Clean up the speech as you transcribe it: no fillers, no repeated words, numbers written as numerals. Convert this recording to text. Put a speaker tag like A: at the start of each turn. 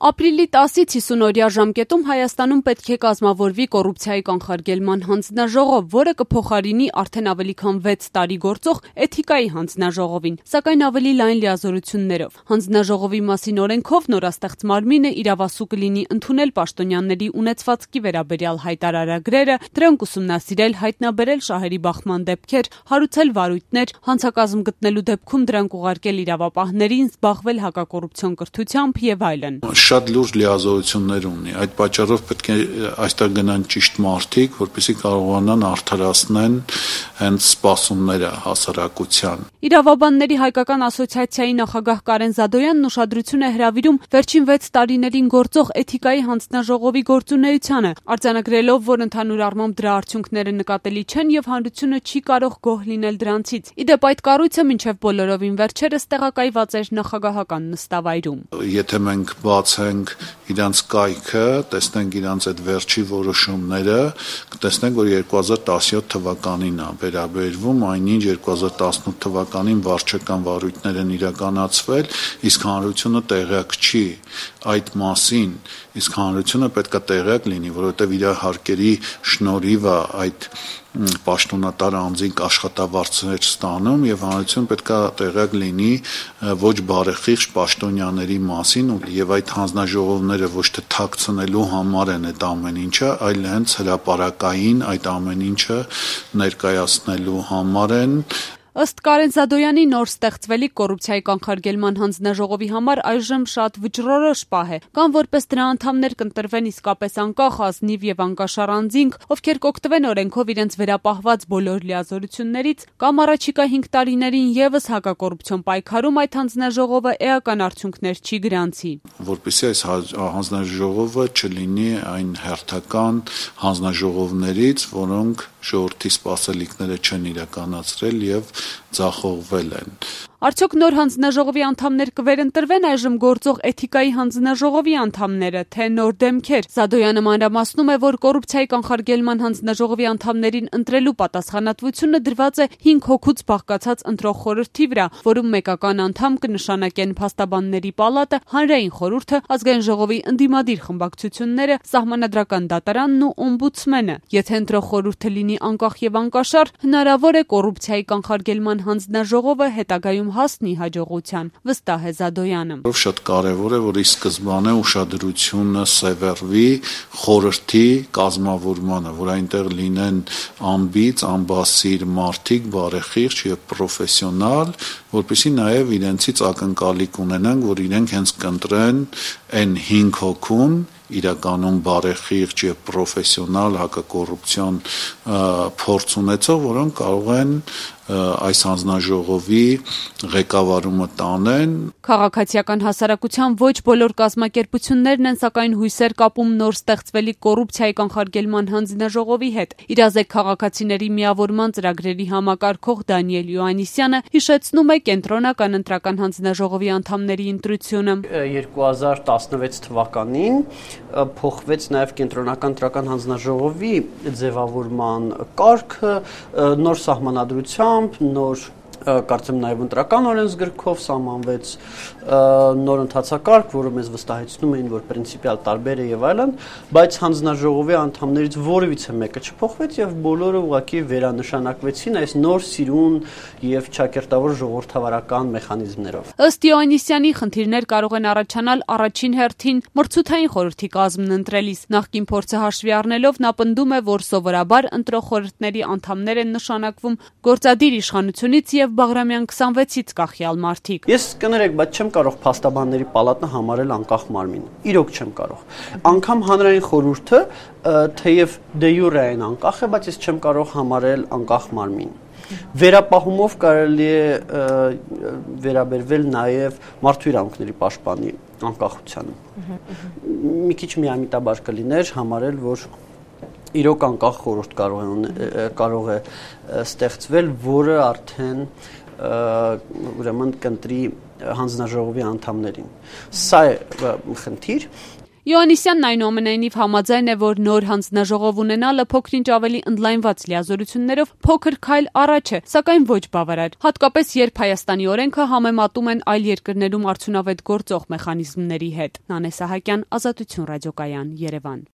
A: Ապրիլի 10-ից 50-օրյա ժամկետում Հայաստանում պետք է կազմավորվի կոռուպցիայի կանխարգելման հանձնաժողով, որը կփոխարինի արդեն ավելի քան 6 տարի գործող էթիկայի հանձնաժողովին, սակայն ավելի լայն լիազորություններով։ Հանձնաժողովի մասին օրենքով նորաստեղծ մարմինը իրավասու կլինի ընդունել պաշտոնյաների ունեցվածքի վերաբերյալ հայտարարագրերը, դրանք ուսումնասիրել, հայտնաբերել շահերի բախման դեպքեր, հարուցել վարույթներ, հանցակազմ գտնելու դեպքում դրանք ուղարկել իրավապահներին, զբաղվել հակակոռուպցիոն կրթությամբ եւ այլն։
B: Շատ լուրջ լիազորություններ ունի։ Այդ պատճառով պետք է այստեղ գնան ճիշտ մարդիկ, որպեսզի կարողանան արդարացնեն հենց սպասումները հասարակության։
A: Իրավաբանների հայկական ասոցիացիայի նախագահ Կարեն Զադոյանն ուշադրություն է հրավիրում վերջին 6 տարիներին գործող էթիկայի հանձնաժողովի գործունեությանը, արձանագրելով, որ ընդհանուր առմամբ դրա արդյունքները նկատելի չեն եւ հանրությունը չի կարող գոհ լինել դրանցից։ Իդեպ այդ կառույցը մինչեւ բոլորովին վերջերս տեղակայված էր նախագահական նստավայրում։
B: Եթե մենք բացենք իրանց կայքը, տեսնենք իրանց այդ վերջի որոշումները, կտեսնենք, որ 2017 թվականին է վերաբերվում այնինչ 2018 թվականին վարչական վարույթներ են իրականացվել, իսկ հանրությունը տեղյակ չի այդ մասին, իսկ հանրությունը պետք է տեղյակ լինի, որովհետև իր հարկերի շնորհիվ է այդ պաշտոնատար անձինք աշխատավարձեր ստանում եւ հանրությունը պետք է տեղյակ լինի ոչ բարեխիղճ պաշտոնյաների մասին եւ այդ հանձնաժողովները ոչ թե թաքցնելու համար են այդ ամեն ինչը, այլ հենց հրապարակային այդ ամեն ինչը ներկայացնելու համար են։
A: Ըստ Կարեն Զադոյանի նոր ստեղծվելիք կոռուպցիայի կանխարգելման հանձնաժողովի համար այժմ շատ վճռորոշ պահ է, կամ որպես դրա անդամներ կընտրվեն իսկապես անկախ, ազնիվ եւ անկաշառ անձինք, ովքեր կօգտվեն օրենքով իրենց վերապահված բոլոր լիազորություններից, կամ առաջիկա 5 տարիներին եւս հակակոռուպցիոն պայքարում այդ հանձնաժողովը էական արդյունքներ չի գրանցի։
B: Որպեսզի այս հանձնաժողովը չլինի այն հերթական հանձնաժողովներից, որոնք ժողովրդի սպասելիքները չեն իրականացրել եւ ձախողվել են։
A: Արդյոք նոր հանձնաժողովի անդամներ կվերընտրվեն այժմ գործող էթիկայի հանձնաժողովի անդամները, թե նոր դեմքեր։ Զադոյանը մանրամասնում է, որ կոռուպցիայի կանխարգելման հանձնաժողովի անդամներին ընտրելու պատասխանատվությունը դրված է 5 հոգուց բաղկացած ընտրող խորհրդի վրա, որում մեկական անդամ կնշանակեն Փաստաբանների պալատը, Հանրային խորհուրդը, Ազգային ժողովի ընդդիմադիր խմբակցությունները, Սահմանադրական դատարանն ու օմբուդսմենը։ Եթե ընտրող խորհուրդը լինի անկախ եւ անկաշառ, հնարավոր է կոռուպցիայի կանխարգելման հանձնաժողովը հետագայում հասնի հաջողության, վստահ է Զադոյանը։
B: Շատ կարևոր է, որ ի սկզբանե ուշադրությունը սևեռվի խորհրդի կազմավորմանը, որ այնտեղ լինեն անբիծ, անբասիր մարդիկ, բարեխիղճ եւ պրոֆեսիոնալ, որպեսզի նաեւ իրենցից ակնկալիք ունենան, որ իրենք հենց կընտրեն այն 5 հոգուն իրականում բարեխիղճ եւ պրոֆեսիոնալ հակակոռուպցիոն փորձ ունեցող, որոնք կարող են այս հանձնաժողովի ղեկավարումը տանեն։
A: Քաղաքացիական հասարակության ոչ բոլոր կազմակերպություններն են սակայն հույսեր կապում նոր ստեղծվելիք կոռուպցիայի կանխարգելման հանձնաժողովի հետ։ Իրազեկ քաղաքացիների միավորման ծրագրերի համակարգող Դանիել Յոաննիսյանը հիշեցնում է կենտրոնական ընտրական հանձնաժողովի անդամների ընտրությունը։
C: 2016 թվականին փոխվեց նաև կենտրոնական ընտրական հանձնաժողովի ձևավորման կարգը, նոր սահմանադրությամբ, նոր կարծեմ նաև ընտրական օրենսգրքով սահմանվեց նոր ընթացակարգ, որը մեզ վստահեցնում էին, որ պրինցիպիալ տարբեր է եւ այլն, բայց հանձնաժողովի անդամներից որևիցե մեկը չփոխվեց եւ բոլորը ուղղակի վերանշանակվեցին այս նոր սիրուն եւ ճակերտավոր ժողովրդավարական մեխանիզմներով։
A: Ըստ Յոաննիսյանի խնդիրներ կարող են առաջանալ առաջին հերթին մրցութային խորհրդի կազմն ընտրելիս։ Նախկին փորձը հաշվի առնելով նա պնդում է, որ սովորաբար ընտրող խորհրդների անդամներ են նշանակվում գործադիր իշխանությունից եւ Բաղրամյան 26-ից կախյալ մարդիկ։
C: Ես կներեք, բայց չեմ կարող Փաստաբանների պալատը համարել անկախ մարմին։ Իրոք չեմ կարող։ Անկամ Հանրային խորհուրդը, թեև դե յուրե այն անկախ է, բայց ես չեմ կարող համարել անկախ մարմին։ Վերապահումով կարելի է վերաբերվել նաև մարդու իրավունքների պաշտպանի անկախությանը։ Մի քիչ միամիտաբար կլիներ համարել, որ իրոք անկախ խորհուրդ կարող է ստեղծվել, որը արդեն ուրեմն կընտրի հանձնաժողովի անդամներին։ Սա է խնդիր։
A: Յոհաննիսյանն այնուամենայնիվ համաձայն է, որ նոր հանձնաժողով ունենալը փոքրինչ ավելի ընդլայնված լիազորություններով փոքր քայլ առաջ է, սակայն ոչ բավարար, հատկապես երբ Հայաստանի օրենքը համեմատում են այլ երկրներում արդյունավետ գործող մեխանիզմների հետ։ Նանե Սահակյան, Ազատություն ռադիոկայան, Երևան։